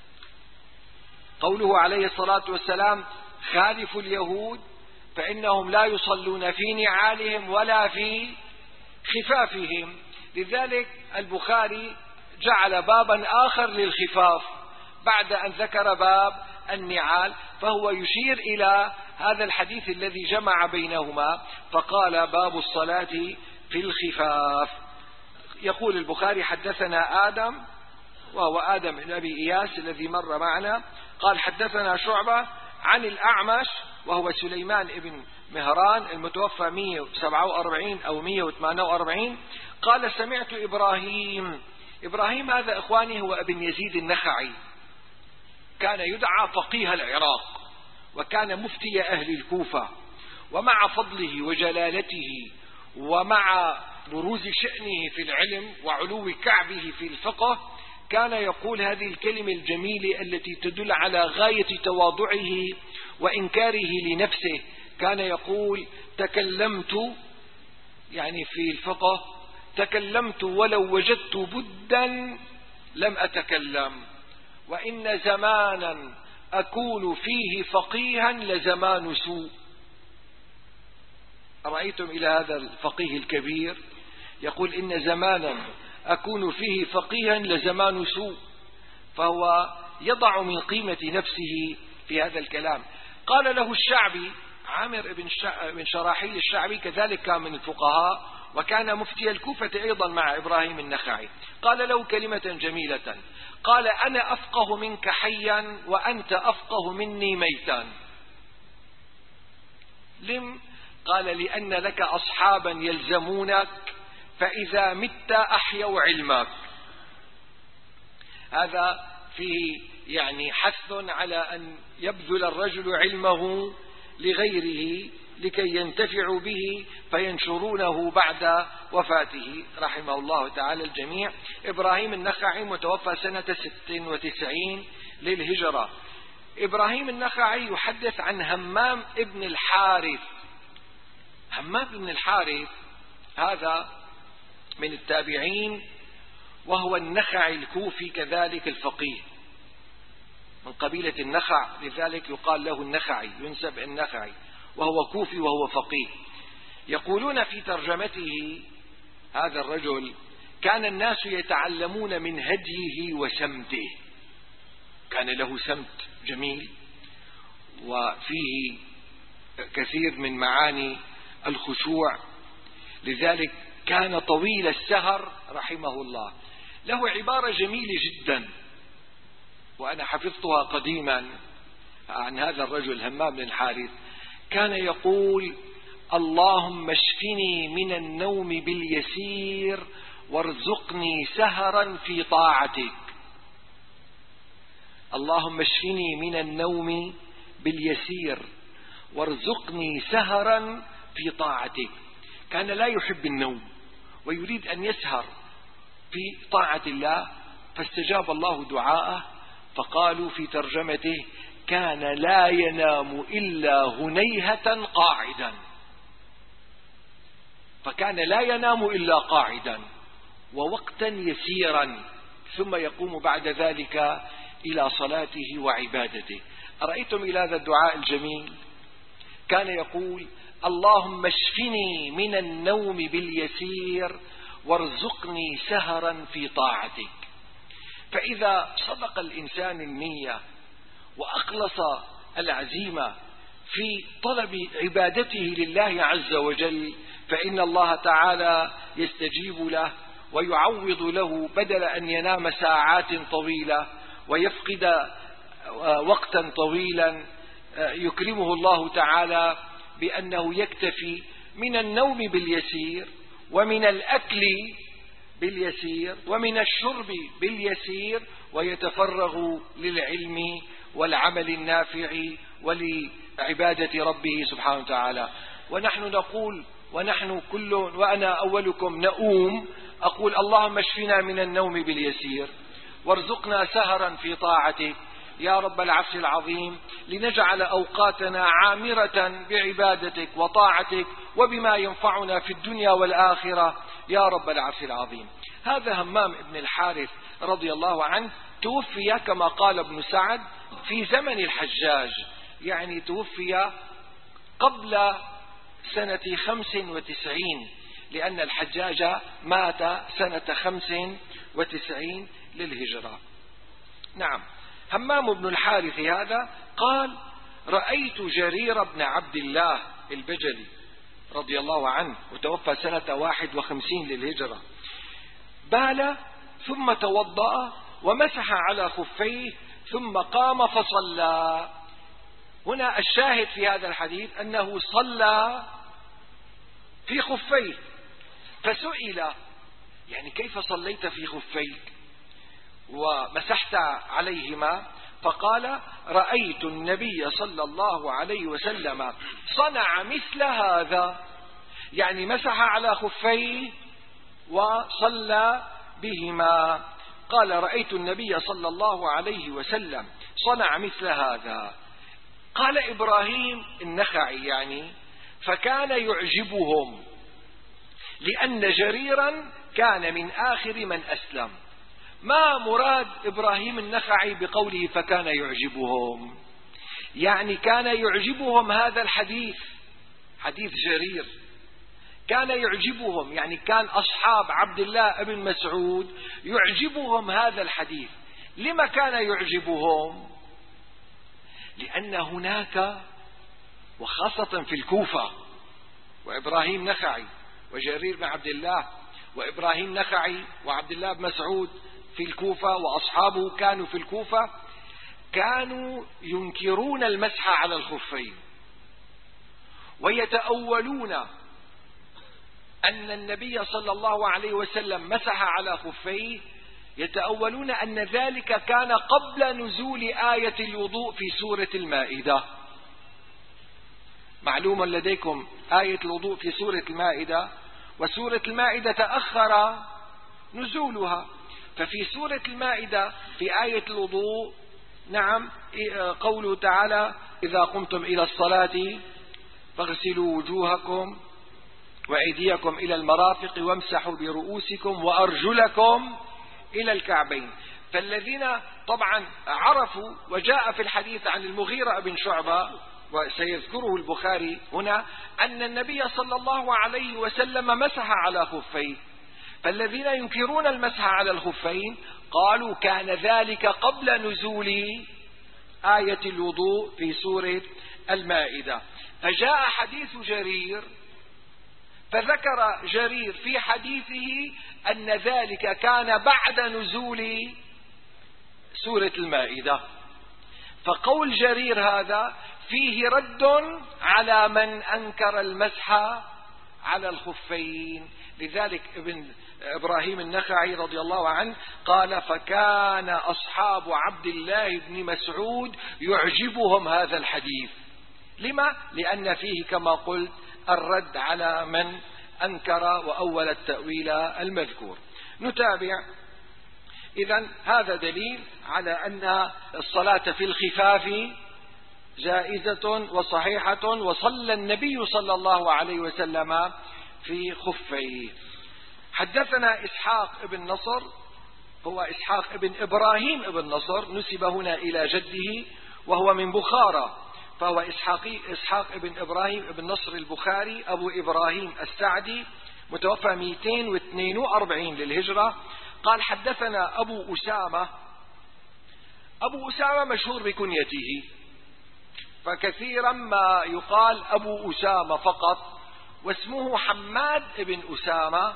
قوله عليه الصلاة والسلام: خالفوا اليهود فإنهم لا يصلون في نعالهم ولا في خفافهم. لذلك البخاري جعل بابا آخر للخفاف بعد أن ذكر باب النعال، فهو يشير إلى هذا الحديث الذي جمع بينهما، فقال: باب الصلاة في الخفاف. يقول البخاري: حدثنا آدم، وهو آدم بن أبي إياس الذي مر معنا، قال: حدثنا شعبة عن الأعمش وهو سليمان بن مهران المتوفى مئة وسبعة وأربعين أو مئة وثمانية وأربعين، قال: سمعت إبراهيم. إبراهيم هذا إخواني هو ابن يزيد النخعي، كان يدعى فقيه العراق، وكان مفتي أهل الكوفة، ومع فضله وجلالته ومع بروز شأنه في العلم وعلو كعبه في الفقه كان يقول هذه الكلمة الجميلة التي تدل على غاية تواضعه وإنكاره لنفسه. كان يقول: تكلمت، يعني في الفقه، تكلمت ولو وجدت بدا لم أتكلم، وإن زمانا أكون فيه فقيها لزمان سوء. أرأيتم إلى هذا الفقيه الكبير يقول: إن زمانا أكون فيه فقيها لزمان سوء، فهو يضع من قيمة نفسه في هذا الكلام. قال له الشعبي، عامر بن شراحيل الشعبي كذلك كان من الفقهاء وكان مفتي الكوفة أيضا مع إبراهيم النخعي، قال له كلمة جميلة، قال: أنا أفقه منك حيا وأنت أفقه مني ميتا. لم؟ قال: لأن لك أصحابا يلزمونك فإذا مت أحيوا علمك. هذا فيه يعني حث على أن يبذل الرجل علمه لغيره لكي ينتفعوا به فينشرونه بعد وفاته رحمه الله تعالى الجميع. إبراهيم النخعي متوفى سنة ست وتسعين للهجرة. إبراهيم النخعي يحدث عن همام ابن الحارث. همام ابن الحارث هذا من التابعين، وهو النخعي الكوفي كذلك الفقيه من قبيلة النخع، لذلك يقال له النخعي، ينسب النخعي، وهو كوفي وهو فقيه. يقولون في ترجمته هذا الرجل كان الناس يتعلمون من هديه وسمته، كان له سمت جميل وفيه كثير من معاني الخشوع، لذلك كان طويل السهر رحمه الله. له عبارة جميلة جدا وأنا حفظتها قديما عن هذا الرجل همام بن الحارث. كان يقول: اللهم اشفني من النوم باليسير وارزقني سهرا في طاعتك. اللهم اشفني من النوم باليسير وارزقني سهرا في طاعتك. كان لا يحب النوم ويريد أن يسهر في طاعة الله، فاستجاب الله دعاءه، فقالوا في ترجمته: كان لا ينام إلا هنيهة قاعدا. فكان لا ينام إلا قاعدا ووقتا يسيرا، ثم يقوم بعد ذلك إلى صلاته وعبادته. أرأيتم إلى هذا الدعاء الجميل؟ كان يقول: اللهم اشفني من النوم باليسير وارزقني سهرا في طاعتك. فإذا صدق الإنسان النية وأخلص العزيمة في طلب عبادته لله عز وجل، فإن الله تعالى يستجيب له ويعوض له، بدل أن ينام ساعات طويلة ويفقد وقتا طويلا يكرمه الله تعالى بأنه يكتفي من النوم باليسير ومن الأكل باليسير ومن الشرب باليسير، ويتفرغ للعلم والعمل النافع ولعبادة ربه سبحانه وتعالى. ونحن نقول، ونحن كل وأنا أولكم نؤوم، أقول: اللهم اشفنا من النوم باليسير وارزقنا سهرا في طاعتك يا رب العرش العظيم، لنجعل أوقاتنا عامرة بعبادتك وطاعتك وبما ينفعنا في الدنيا والآخرة يا رب العرش العظيم. هذا همام ابن الحارث رضي الله عنه توفي كما قال ابن سعد في زمن الحجاج، يعني توفي قبل سنة خمس وتسعين، لأن الحجاج مات سنة خمس وتسعين للهجرة. نعم، همام بن الحارث هذا قال: رأيت جرير بن عبد الله البجلي رضي الله عنه، وتوفى سنة واحد وخمسين للهجرة، بال ثم توضأ ومسح على خفيه ثم قام فصلى. هنا الشاهد في هذا الحديث أنه صلى في خفيه، فسئل: يعني كيف صليت في خفيك ومسحت عليهما؟ فقال: رأيت النبي صلى الله عليه وسلم صنع مثل هذا، يعني مسح على خفيه وصلى بهما. قال: رأيت النبي صلى الله عليه وسلم صنع مثل هذا. قال إبراهيم النخعي: يعني فكان يعجبهم، لأن جريرا كان من آخر من أسلم. ما مراد إبراهيم النخعي بقوله فكان يعجبهم؟ يعني كان يعجبهم هذا الحديث، حديث جرير كان يعجبهم، يعني كان أصحاب عبد الله بن مسعود يعجبهم هذا الحديث. لما كان يعجبهم؟ لأن هناك، وخاصة في الكوفة، وإبراهيم نخعي وجرير بن عبد الله وإبراهيم نخعي وعبد الله بن مسعود في الكوفة وأصحابه كانوا في الكوفة، كانوا ينكرون المسح على الخفين ويتأولون أن النبي صلى الله عليه وسلم مسح على خفيه، يتأولون أن ذلك كان قبل نزول آية الوضوء في سورة المائدة. معلوم لديكم آية الوضوء في سورة المائدة، وسورة المائدة تأخر نزولها، ففي سورة المائدة في آية الوضوء نعم قوله تعالى: إذا قمتم إلى الصلاة فاغسلوا وجوهكم وأيديكم إلى المرافق وامسحوا برؤوسكم وأرجلكم إلى الكعبين. فالذين طبعا عرفوا، وجاء في الحديث عن المغيرة بن شعبة وسيذكره البخاري هنا أن النبي صلى الله عليه وسلم مسح على خفيه، فالذين ينكرون المسح على الخفين قالوا كان ذلك قبل نزول آية الوضوء في سورة المائدة. فجاء حديث جرير فذكر جرير في حديثه أن ذلك كان بعد نزول سورة المائدة، فقول جرير هذا فيه رد على من أنكر المسح على الخفين. لذلك ابن إبراهيم النخعي رضي الله عنه قال: فكان أصحاب عبد الله بن مسعود يعجبهم هذا الحديث. لما؟ لأن فيه كما قلت الرد على من أنكر وأول التأويل المذكور. نتابع. إذن هذا دليل على أن الصلاة في الخفاف جائزة وصحيحة، وصلى النبي صلى الله عليه وسلم في خفيه. حدثنا إسحاق ابن نصر، هو إسحاق ابن إبراهيم ابن نصر، نسب هنا إلى جده وهو من بخارى، فهو إسحاقي إسحاق ابن إبراهيم ابن نصر البخاري أبو إبراهيم السعدي، متوفى مئتين واثنين وأربعين للهجرة. قال: حدثنا أبو أسامة. أبو أسامة مشهور بكنيته، فكثيرا ما يقال أبو أسامة فقط، واسمه حماد بن أسامة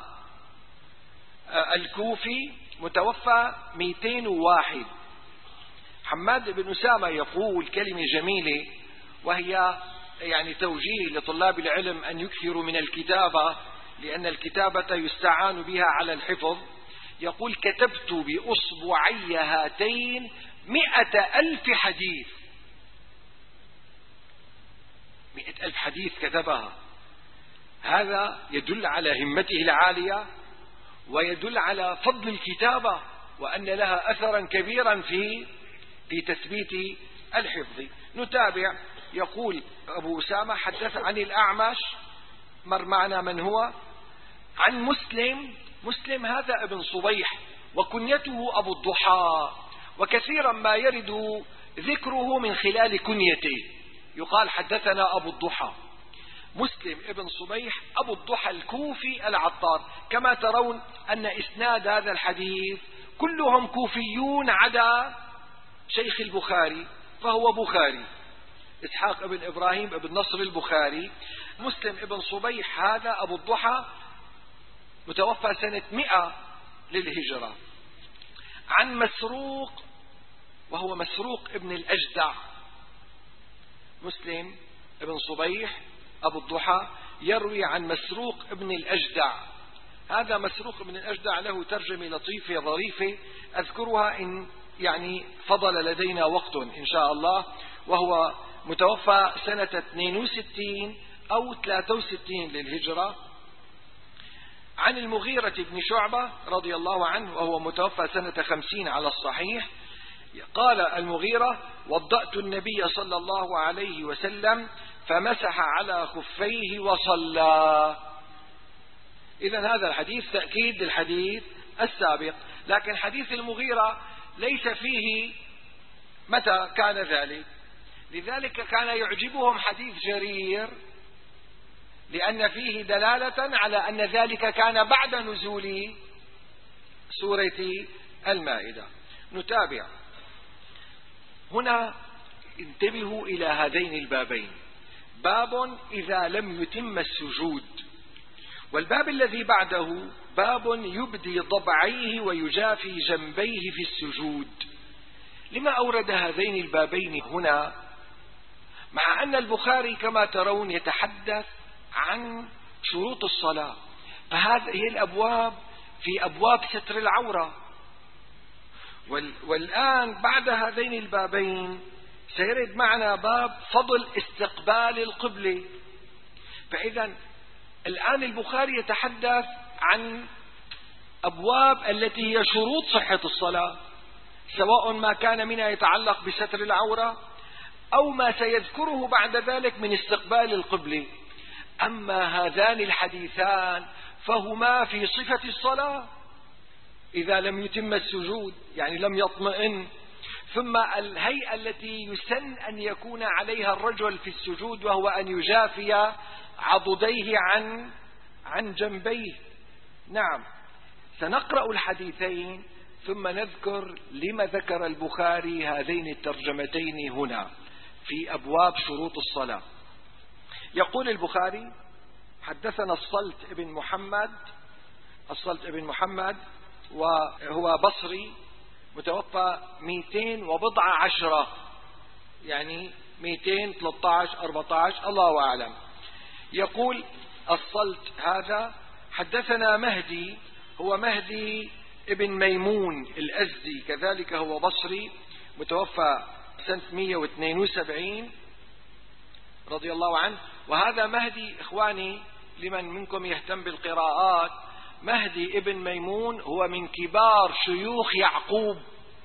الكوفي، متوفى مئتين وواحد. حماد بن أسامة يقول كلمة جميلة، وهي يعني توجيه لطلاب العلم أن يكثروا من الكتابة، لأن الكتابة يستعان بها على الحفظ. يقول: كتبت بأصبعي هاتين مئة ألف حديث. مئة ألف حديث كتبها. هذا يدل على همته العالية، ويدل على فضل الكتابة، وأن لها أثرا كبيرا في في تثبيت الحفظ. نتابع. يقول أبو أسامة: حدث عن الأعمش، مر معنا من هو، عن مسلم. مسلم هذا ابن صبيح، وكنيته أبو الضحى، وكثيرا ما يرد ذكره من خلال كنيته، يقال حدثنا أبو الضحى. مسلم ابن صبيح أبو الضحى الكوفي العطار. كما ترون أن إسناد هذا الحديث كلهم كوفيون عدا شيخ البخاري، فهو بخاري، إسحاق ابن إبراهيم ابن نصر البخاري. مسلم ابن صبيح هذا أبو الضحى متوفى سنة مئة للهجرة. عن مسروق، وهو مسروق ابن الأجدع. مسلم ابن صبيح أبو الضحى يروي عن مسروق ابن الأجدع. هذا مسروق ابن الأجدع له ترجمة لطيفة ظريفة أذكرها إن يعني فضل لدينا وقت إن شاء الله. وهو متوفى سنة اثنين وستين أو ثلاثة وستين للهجرة. عن المغيرة بن شعبة رضي الله عنه، وهو متوفى سنة خمسين على الصحيح. قال المغيرة: وضأت النبي صلى الله عليه وسلم فمسح على خفيه وصلى. إذن هذا الحديث تأكيد للحديث السابق، لكن حديث المغيرة ليس فيه متى كان ذلك. لذلك كان يعجبهم حديث جرير، لأن فيه دلالة على أن ذلك كان بعد نزول سورة المائدة. نتابع. هنا انتبهوا إلى هذين البابين: باب إذا لم يتم السجود، والباب الذي بعده باب يبدي ضبعيه ويجافي جنبيه في السجود. لما أورد هذين البابين هنا، مع أن البخاري كما ترون يتحدث عن شروط الصلاة، فهذه الأبواب في أبواب ستر العورة، والآن بعد هذين البابين سيرد معنا باب فضل استقبال القبلة. فإذا الآن البخاري يتحدث عن أبواب التي هي شروط صحة الصلاة، سواء ما كان منها يتعلق بستر العورة أو ما سيذكره بعد ذلك من استقبال القبلة. أما هذان الحديثان فهما في صفة الصلاة إذا لم يتم السجود، يعني لم يطمئن. ثم الهيئة التي يسن أن يكون عليها الرجل في السجود، وهو أن يجافي عضديه عن عن جنبيه. نعم، سنقرأ الحديثين ثم نذكر لما ذكر البخاري هذين الترجمتين هنا في أبواب شروط الصلاة. يقول البخاري: حدثنا الصلت ابن محمد. الصلت ابن محمد وهو بصري، متوفى مئتين وبضع عشرة، يعني مئتين وثلاثة عشر أربعة عشر الله أعلم. يقول الصلت هذا: حدثنا مهدي، هو مهدي ابن ميمون الأزدي، كذلك هو بصري، متوفى سنة مئة واثنين وسبعين رضي الله عنه. وهذا مهدي إخواني لمن منكم يهتم بالقراءات، مهدي ابن ميمون هو من كبار شيوخ يعقوب،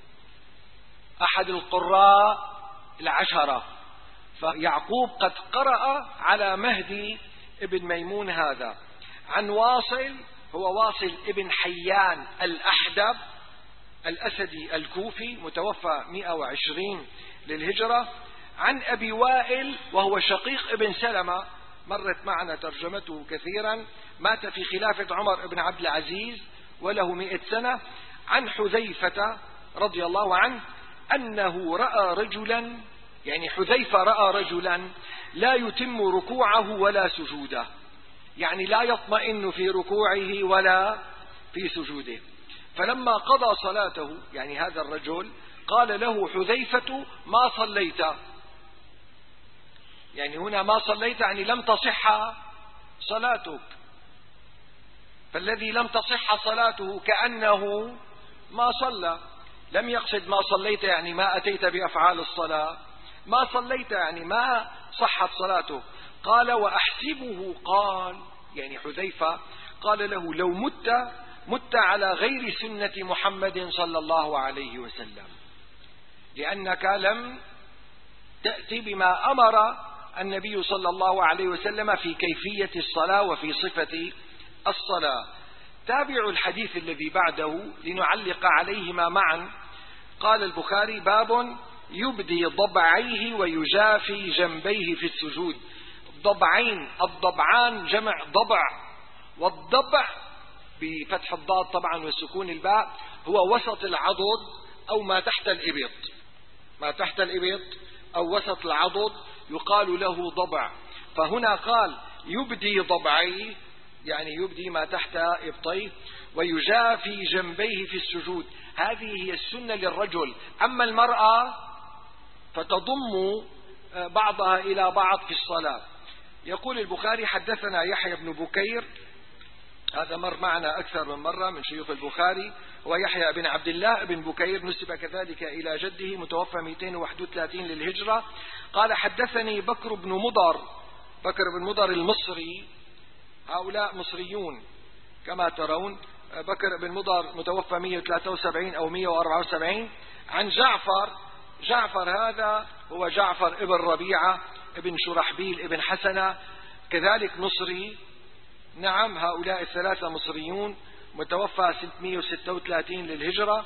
أحد القراء العشرة. فيعقوب قد قرأ على مهدي ابن ميمون هذا. عن واصل، هو واصل ابن حيان الأحدب الأسدي الكوفي، متوفى مئة وعشرين للهجرة. عن أبي وائل وهو شقيق ابن سلمة، مرت معنا ترجمته كثيرا، مات في خلافة عمر بن عبد العزيز وله مئة سنة. عن حذيفة رضي الله عنه أنه رأى رجلا، يعني حذيفة رأى رجلا لا يتم ركوعه ولا سجوده، يعني لا يطمئن في ركوعه ولا في سجوده. فلما قضى صلاته، يعني هذا الرجل، قال له حذيفة: ما صليت. يعني هنا ما صليت يعني لم تصح صلاتك، فالذي لم تصح صلاته كأنه ما صلى. لم يقصد ما صليت يعني ما أتيت بأفعال الصلاة، ما صليت يعني ما صحت صلاته. قال: وأحسبه قال، يعني حذيفة قال له: لو مت مت على غير سنة محمد صلى الله عليه وسلم، لأنك لم تأتي بما أمر النبي صلى الله عليه وسلم في كيفية الصلاة وفي صفة الصلاة. تابعوا الحديث الذي بعده لنعلق عليهما معا. قال البخاري: باب يبدي ضبعيه ويجافي جنبيه في السجود. ضبعين، الضبعان جمع ضبع، والضبع بفتح الضاد طبعا وسكون الباء هو وسط العضد أو ما تحت الإبط، ما تحت الإبط أو وسط العضد يقال له ضبع. فهنا قال يبدي ضبعيه، يعني يبدي ما تحت إبطيه، ويجافي جنبيه في السجود. هذه هي السنة للرجل. أما المرأة فتضم بعضها إلى بعض في الصلاة. يقول البخاري: حدثنا يحيى بن بكير، هذا مر معنا أكثر من مرة من شيوخ البخاري، هو يحيى بن عبد الله بن بكير، نسب كذلك إلى جده، متوفى مئتين وواحد وثلاثين للهجرة. قال: حدثني بكر بن مضر، بكر بن مضر المصري، هؤلاء مصريون كما ترون. بكر بن مضر متوفى مئة وثلاثة وسبعين أو مئة وأربعة وسبعين. عن جعفر، جعفر هذا هو جعفر ابن ربيعة ابن شرحبيل ابن حسنة، كذلك مصري. نعم، هؤلاء الثلاثة مصريون، متوفى ستمئة وستة وثلاثين للهجرة.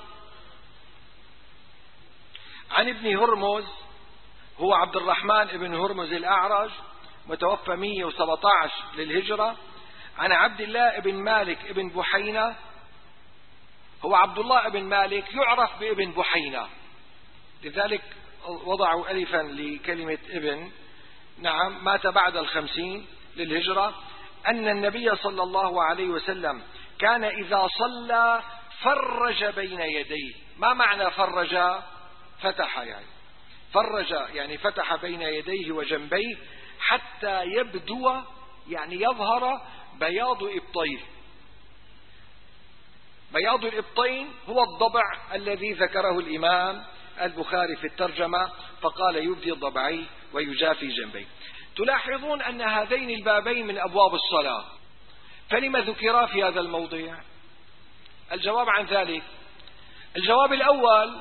عن ابن هرمز، هو عبد الرحمن ابن هرمز الأعرج، متوفى مئة وسبعة عشر للهجرة. عن عبد الله ابن مالك ابن بحينة، هو عبد الله ابن مالك يعرف بابن بحينة، لذلك وضعوا ألفا لكلمة ابن. نعم، مات بعد الخمسين للهجرة. أن النبي صلى الله عليه وسلم كان إذا صلى فرج بين يديه. ما معنى فرج؟ فتح، يعني فرج يعني فتح بين يديه وجنبيه حتى يبدو، يعني يظهر بياض إبطيه. بياض الإبطين هو الضبع الذي ذكره الإمام البخاري في الترجمة فقال يبدي ضبعيه ويجافي جنبيه. تلاحظون أن هذين البابين من أبواب الصلاة، فلما ذكرا في هذا الموضع؟ الجواب عن ذلك، الجواب الأول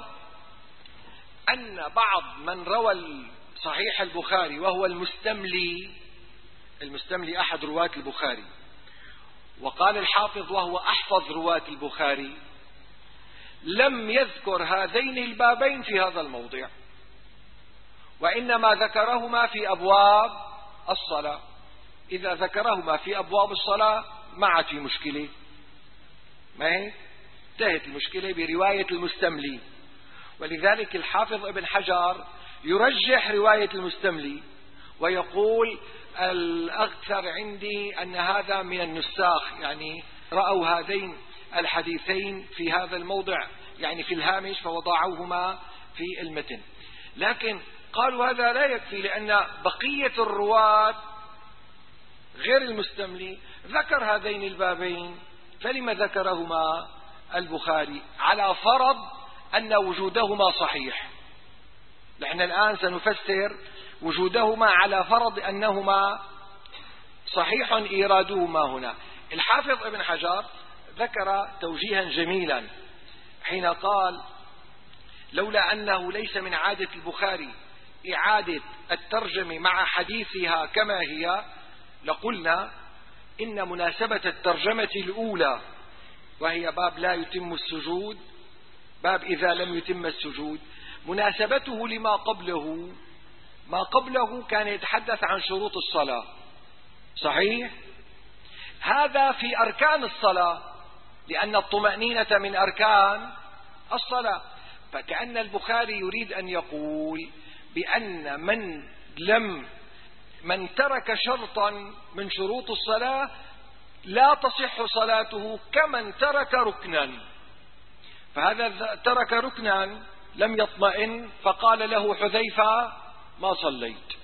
أن بعض من روى صحيح البخاري وهو المستملي، المستملي أحد رواة البخاري، وقال الحافظ وهو أحفظ رواة البخاري، لم يذكر هذين البابين في هذا الموضع، وإنما ذكرهما في أبواب الصلاة. إذا ذكرهما في أبواب الصلاة ما عاد في مشكلة، ما هي انتهت المشكلة برواية المستملي. ولذلك الحافظ ابن حجر يرجح رواية المستملي ويقول الأكثر عندي أن هذا من النساخ، يعني رأوا هذين الحديثين في هذا الموضع، يعني في الهامش، فوضعوهما في المتن. لكن قالوا هذا لا يكفي، لأن بقية الرواة غير المستملي ذكر هذين البابين، فلما ذكرهما البخاري؟ على فرض أن وجودهما صحيح. نحن الآن سنفسر وجودهما على فرض أنهما صحيح إيرادهما هنا. الحافظ ابن حجر ذكر توجيها جميلا حين قال لولا أنه ليس من عادة البخاري إعادة الترجمة مع حديثها كما هي لقلنا إن مناسبة الترجمة الأولى، وهي باب لا يتم السجود، باب إذا لم يتم السجود، مناسبته لما قبله، ما قبله كان يتحدث عن شروط الصلاة، صحيح؟ هذا في أركان الصلاة، لأن الطمأنينة من أركان الصلاة. فكأن البخاري يريد أن يقول بأن من لم من ترك شرطا من شروط الصلاة لا تصح صلاته كمن ترك ركنا. فهذا ترك ركنا لم يطمئن، فقال له حذيفة ما صليت.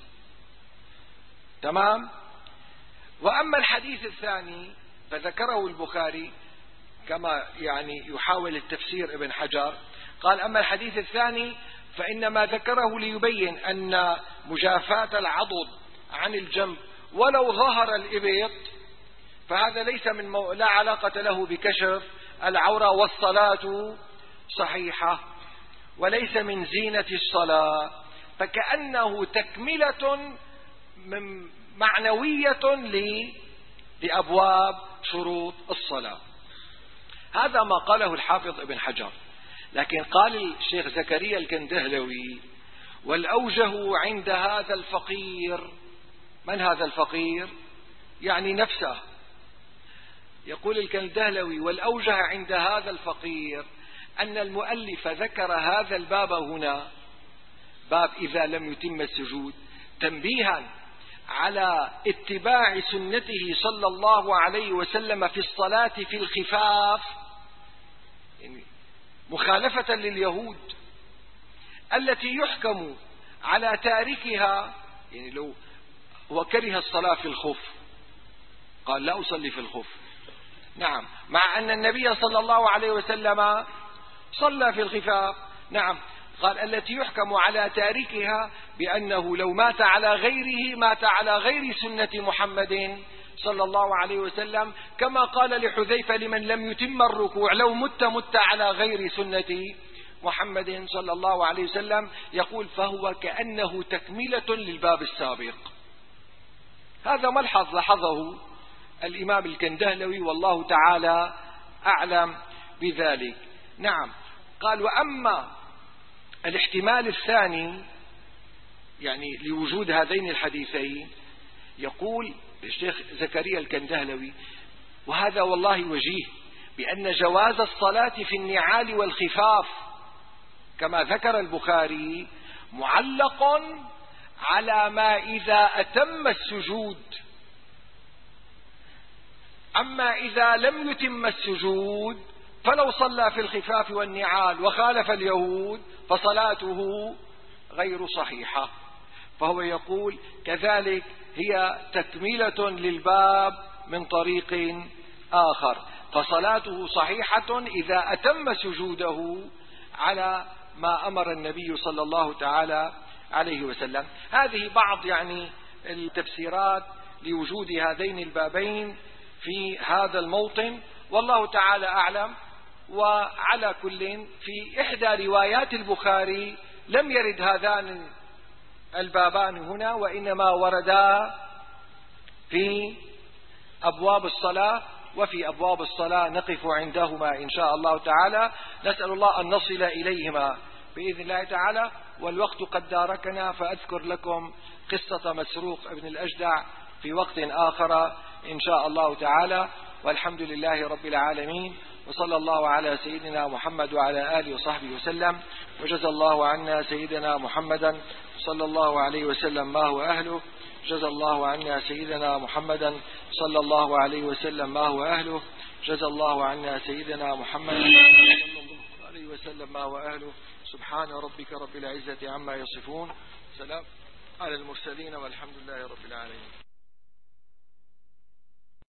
تمام. وأما الحديث الثاني فذكره البخاري كما يعني يحاول التفسير ابن حجر، قال أما الحديث الثاني فإنما ذكره ليبين أن مجافاة العضد عن الجنب ولو ظهر الإبط فهذا ليس من مو... لا علاقة له بكشف العورة، والصلاة صحيحة، وليس من زينة الصلاة. فكأنه تكملة من معنوية ل... لأبواب شروط الصلاة. هذا ما قاله الحافظ ابن حجر. لكن قال الشيخ زكريا الكندهلوي والأوجه عند هذا الفقير، من هذا الفقير؟ يعني نفسه. يقول الكندهلوي والأوجه عند هذا الفقير أن المؤلف ذكر هذا الباب هنا، باب إذا لم يتم السجود، تنبيها على اتباع سنته صلى الله عليه وسلم في الصلاة في الخفاف، يعني مخالفة لليهود التي يحكم على تاركها. يعني لو هو كره الصلاة في الخف قال لا أصلي في الخف، نعم، مع أن النبي صلى الله عليه وسلم صلى في الخفاف، نعم، قال التي يحكم على تاركها بأنه لو مات على غيره مات على غير سنة محمد صلى الله عليه وسلم، كما قال لحذيفة لمن لم يتم الركوع لو مت مت على غير سنة محمد صلى الله عليه وسلم. يقول فهو كأنه تكملة للباب السابق. هذا ملحظ لاحظه الإمام الكندهلوي والله تعالى أعلم بذلك. نعم. قال وأما الاحتمال الثاني يعني لوجود هذين الحديثين، يقول الشيخ زكريا الكندهلوي وهذا والله وجيه، بأن جواز الصلاة في النعال والخفاف كما ذكر البخاري معلق على ما إذا أتم السجود. أما إذا لم يتم السجود فلو صلى في الخفاف والنعال وخالف اليهود فصلاته غير صحيحة. فهو يقول كذلك هي تكملة للباب من طريق آخر، فصلاته صحيحة إذا أتم سجوده على ما أمر النبي صلى الله تعالى عليه وسلم. هذه بعض يعني التفسيرات لوجود هذين البابين في هذا الموطن، والله تعالى أعلم. وعلى كل في إحدى روايات البخاري لم يرد هذان البابان هنا، وإنما وردا في أبواب الصلاة، وفي أبواب الصلاة نقف عندهما إن شاء الله تعالى. نسأل الله أن نصل إليهما بإذن الله تعالى. والوقت قد داركنا، فأذكر لكم قصة مسروق ابن الأجدع في وقت آخر إن شاء الله تعالى. والحمد لله رب العالمين، وصلى الله على سيدنا محمد وعلى آله وصحبه وسلم. وجزى الله عنا سيدنا محمدا صلى الله عليه وسلم ما هو أهله. جزى الله عنا سيدنا محمدا صلى الله عليه وسلم ما هو أهله. جزى الله عنا سيدنا محمدا صلى الله عليه وسلم ما هو أهله. سبحان ربك رب العزة عما يصفون، سلام على المرسلين، والحمد لله رب العالمين.